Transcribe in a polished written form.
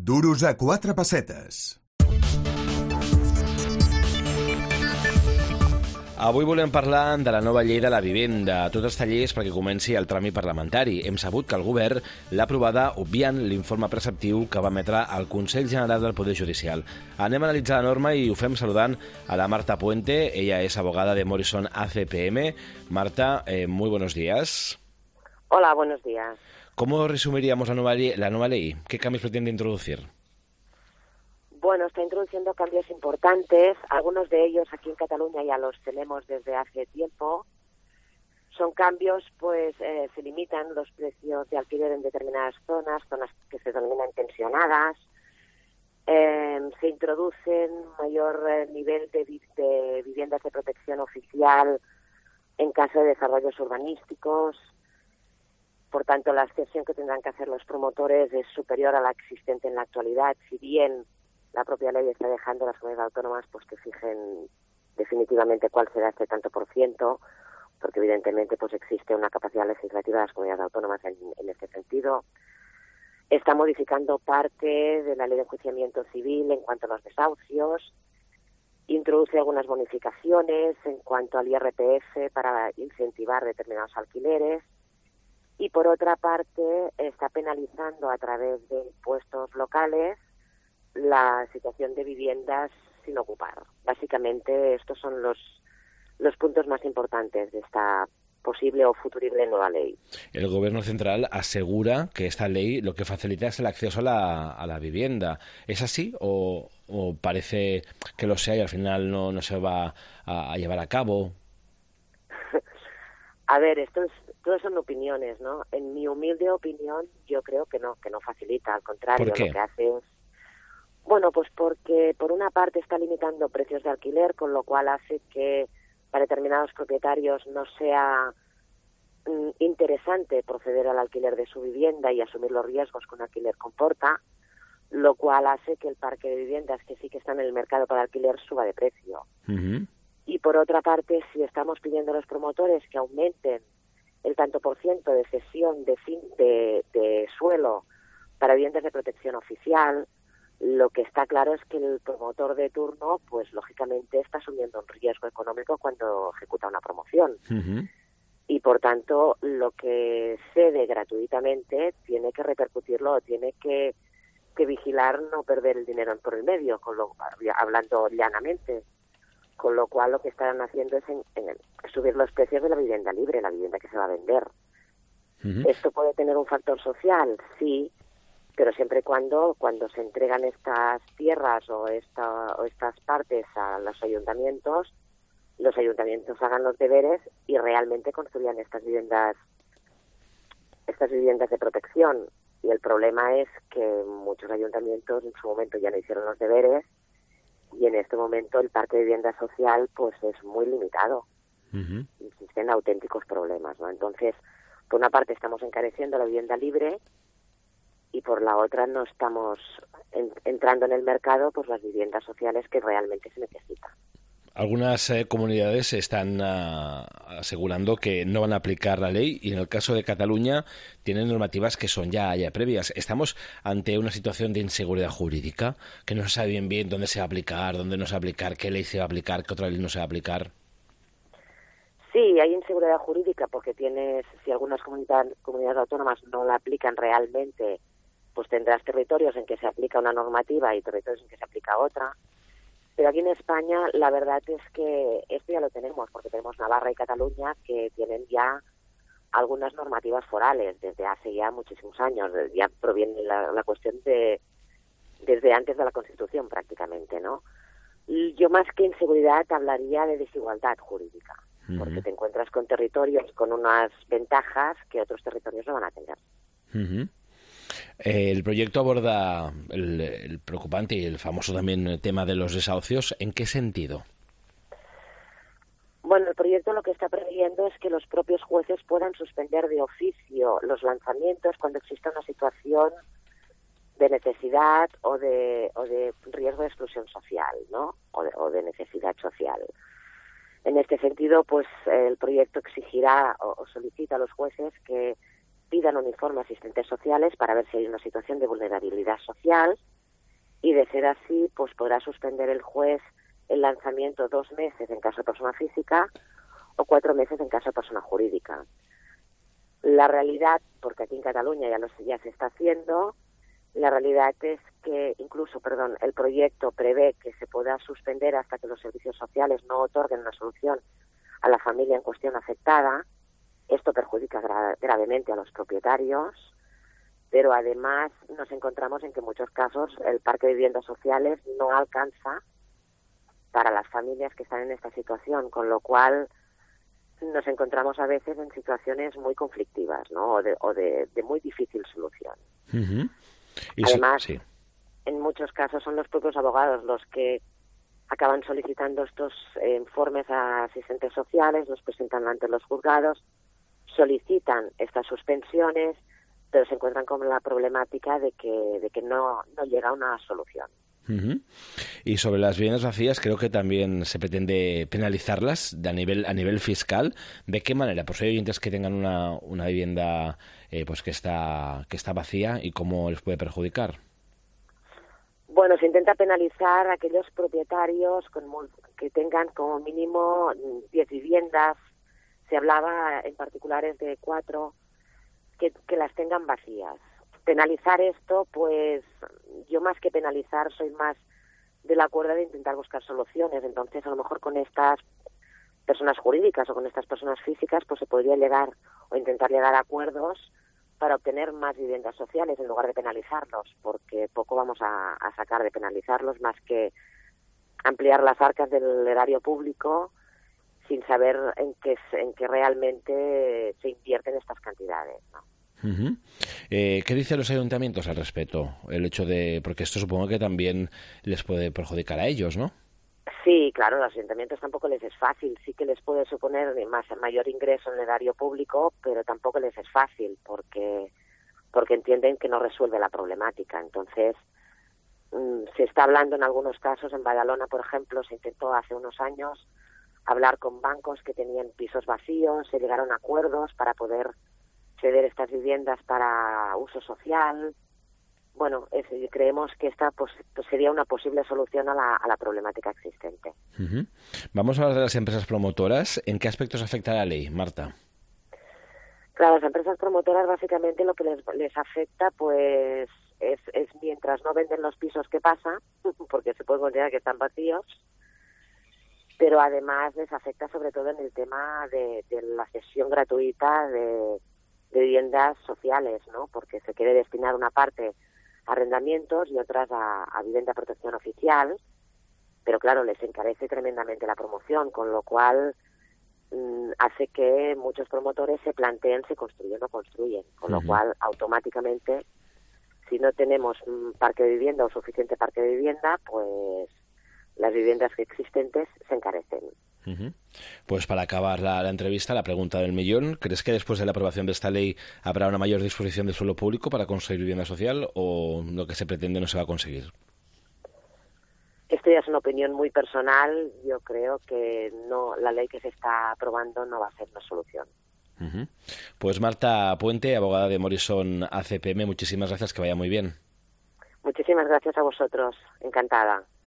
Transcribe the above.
Duros a 4 pessetes. Avui volem parlar de la nova llei de la vivenda. Tot està llest perquè comenci el tràmit parlamentari. Hem sabut que el govern l'ha aprovada obviant l'informe preceptiu que va emetre el Consell General del Poder Judicial. Anem a analitzar la norma i ho fem saludant a la Marta Puente. Ella es abogada de Morrison ACPM. Marta, muy buenos días. Hola, buenos días. ¿Cómo resumiríamos la nueva ley? ¿Qué cambios pretende introducir? Bueno, está introduciendo cambios importantes. Algunos de ellos aquí en Cataluña ya los tenemos desde hace tiempo. Son cambios, pues se limitan los precios de alquiler en determinadas zonas que se denominan tensionadas. Se introducen mayor nivel de viviendas de protección oficial en caso de desarrollos urbanísticos. Por tanto, la cesión que tendrán que hacer los promotores es superior a la existente en la actualidad, si bien la propia ley está dejando a las comunidades autónomas pues que fijen definitivamente cuál será este tanto por ciento, porque evidentemente pues existe una capacidad legislativa de las comunidades autónomas en este sentido. Está modificando parte de la ley de enjuiciamiento civil en cuanto a los desahucios, introduce algunas bonificaciones en cuanto al IRPF para incentivar determinados alquileres, y por otra parte está penalizando a través de impuestos locales la situación de viviendas sin ocupar. Básicamente estos son los puntos más importantes de esta posible o futurible nueva ley. El Gobierno central asegura que esta ley lo que facilita es el acceso a la vivienda. ¿Es así o parece que lo sea y al final no se va a llevar a cabo? A ver, todas son opiniones, ¿no? En mi humilde opinión, yo creo que no facilita, al contrario, ¿Por qué? Lo que hace es... Bueno, pues porque por una parte está limitando precios de alquiler, con lo cual hace que para determinados propietarios no sea interesante proceder al alquiler de su vivienda y asumir los riesgos que un alquiler comporta, lo cual hace que el parque de viviendas que sí que están en el mercado para alquiler suba de precio. Uh-huh. Y por otra parte, si estamos pidiendo a los promotores que aumenten el tanto por ciento de cesión de suelo para viviendas de protección oficial, lo que está claro es que el promotor de turno, pues lógicamente está asumiendo un riesgo económico cuando ejecuta una promoción. Uh-huh. Y por tanto, lo que cede gratuitamente tiene que repercutirlo, tiene que vigilar no perder el dinero por el medio, hablando llanamente. Con lo cual lo que están haciendo es subir los precios de la vivienda libre, la vivienda que se va a vender. Uh-huh. ¿Esto puede tener un factor social? Sí, pero siempre y cuando se entregan estas tierras o estas partes a los ayuntamientos hagan los deberes y realmente construyan estas viviendas de protección. Y el problema es que muchos ayuntamientos en su momento ya no hicieron los deberes y en este momento el parque de vivienda social pues es muy limitado. Uh-huh. Existen auténticos problemas, ¿no? Entonces, por una parte estamos encareciendo la vivienda libre y por la otra no estamos entrando en el mercado pues las viviendas sociales que realmente se necesitan. Algunas comunidades están asegurando que no van a aplicar la ley y en el caso de Cataluña tienen normativas que son ya previas. ¿Estamos ante una situación de inseguridad jurídica? Que no se sabe bien dónde se va a aplicar, dónde no se va a aplicar, qué ley se va a aplicar, qué otra ley no se va a aplicar. Sí, hay inseguridad jurídica porque si algunas comunidades autónomas no la aplican realmente, pues tendrás territorios en que se aplica una normativa y territorios en que se aplica otra. Pero aquí en España la verdad es que esto ya lo tenemos, porque tenemos Navarra y Cataluña que tienen ya algunas normativas forales desde hace ya muchísimos años. Ya proviene la cuestión desde antes de la Constitución prácticamente, ¿no? Y yo más que inseguridad hablaría de desigualdad jurídica, uh-huh. Porque te encuentras con territorios con unas ventajas que otros territorios no van a tener. Uh-huh. El proyecto aborda el preocupante y el famoso también tema de los desahucios. ¿En qué sentido? Bueno, el proyecto lo que está previendo es que los propios jueces puedan suspender de oficio los lanzamientos cuando exista una situación de necesidad o de riesgo de exclusión social, ¿no? O de necesidad social. En este sentido, pues el proyecto exigirá o solicita a los jueces que pidan un informe a asistentes sociales para ver si hay una situación de vulnerabilidad social y de ser así, pues podrá suspender el juez el lanzamiento 2 meses en caso de persona física o 4 meses en caso de persona jurídica. La realidad, porque aquí en Cataluña ya se está haciendo, la realidad es que incluso, el proyecto prevé que se pueda suspender hasta que los servicios sociales no otorguen una solución a la familia en cuestión afectada. Esto perjudica gravemente a los propietarios, pero además nos encontramos en que en muchos casos el parque de viviendas sociales no alcanza para las familias que están en esta situación, con lo cual nos encontramos a veces en situaciones muy conflictivas, ¿no? o de muy difícil solución. Uh-huh. Además, sí. En muchos casos son los propios abogados los que acaban solicitando estos informes a asistentes sociales, los presentan ante los juzgados, solicitan estas suspensiones, pero se encuentran con la problemática de que no llega a una solución. Uh-huh. Y sobre las viviendas vacías, creo que también se pretende penalizarlas a nivel fiscal. ¿De qué manera? Pues hay oyentes que tengan una vivienda pues que está vacía, y cómo les puede perjudicar. Bueno, se intenta penalizar a aquellos propietarios que tengan como mínimo 10 viviendas. Se hablaba en particulares de 4 que las tengan vacías. Penalizar esto, pues yo más que penalizar soy más de la cuerda de intentar buscar soluciones. Entonces, a lo mejor con estas personas jurídicas o con estas personas físicas, pues se podría llegar o intentar llegar a acuerdos para obtener más viviendas sociales en lugar de penalizarlos, porque poco vamos a sacar de penalizarlos más que ampliar las arcas del erario público sin saber en qué realmente se invierten estas cantidades, ¿no? Uh-huh. ¿Qué dicen los ayuntamientos al respecto? El hecho de, porque esto supongo que también les puede perjudicar a ellos, ¿no? Sí, claro, a los ayuntamientos tampoco les es fácil. Sí que les puede suponer mayor ingreso en el erario público, pero tampoco les es fácil porque entienden que no resuelve la problemática. Entonces, se está hablando en algunos casos, en Badalona, por ejemplo, se intentó hace unos años hablar con bancos que tenían pisos vacíos, se llegaron a acuerdos para poder ceder estas viviendas para uso social. Bueno, creemos que esta pues sería una posible solución a la problemática existente. Uh-huh. Vamos a hablar de las empresas promotoras. ¿En qué aspectos afecta la ley, Marta? Claro, las empresas promotoras básicamente lo que les afecta pues es mientras no venden los pisos que pasa, porque se puede considerar que están vacíos, pero además les afecta sobre todo en el tema de la cesión gratuita de viviendas sociales, ¿no? Porque se quiere destinar una parte a arrendamientos y otras a vivienda de protección oficial, pero claro, les encarece tremendamente la promoción, con lo cual hace que muchos promotores se planteen si construyen o no construyen, con lo cual automáticamente, si no tenemos parque de vivienda o suficiente parque de vivienda, pues las viviendas existentes se encarecen. Uh-huh. Pues para acabar la entrevista, la pregunta del millón: ¿crees que después de la aprobación de esta ley habrá una mayor disposición de suelo público para construir vivienda social, o lo que se pretende no se va a conseguir? Esto ya es una opinión muy personal. Yo creo que no, la ley que se está aprobando no va a ser una solución. Uh-huh. Pues Marta Puente, abogada de Morrison ACPM, muchísimas gracias, que vaya muy bien. Muchísimas gracias a vosotros, encantada.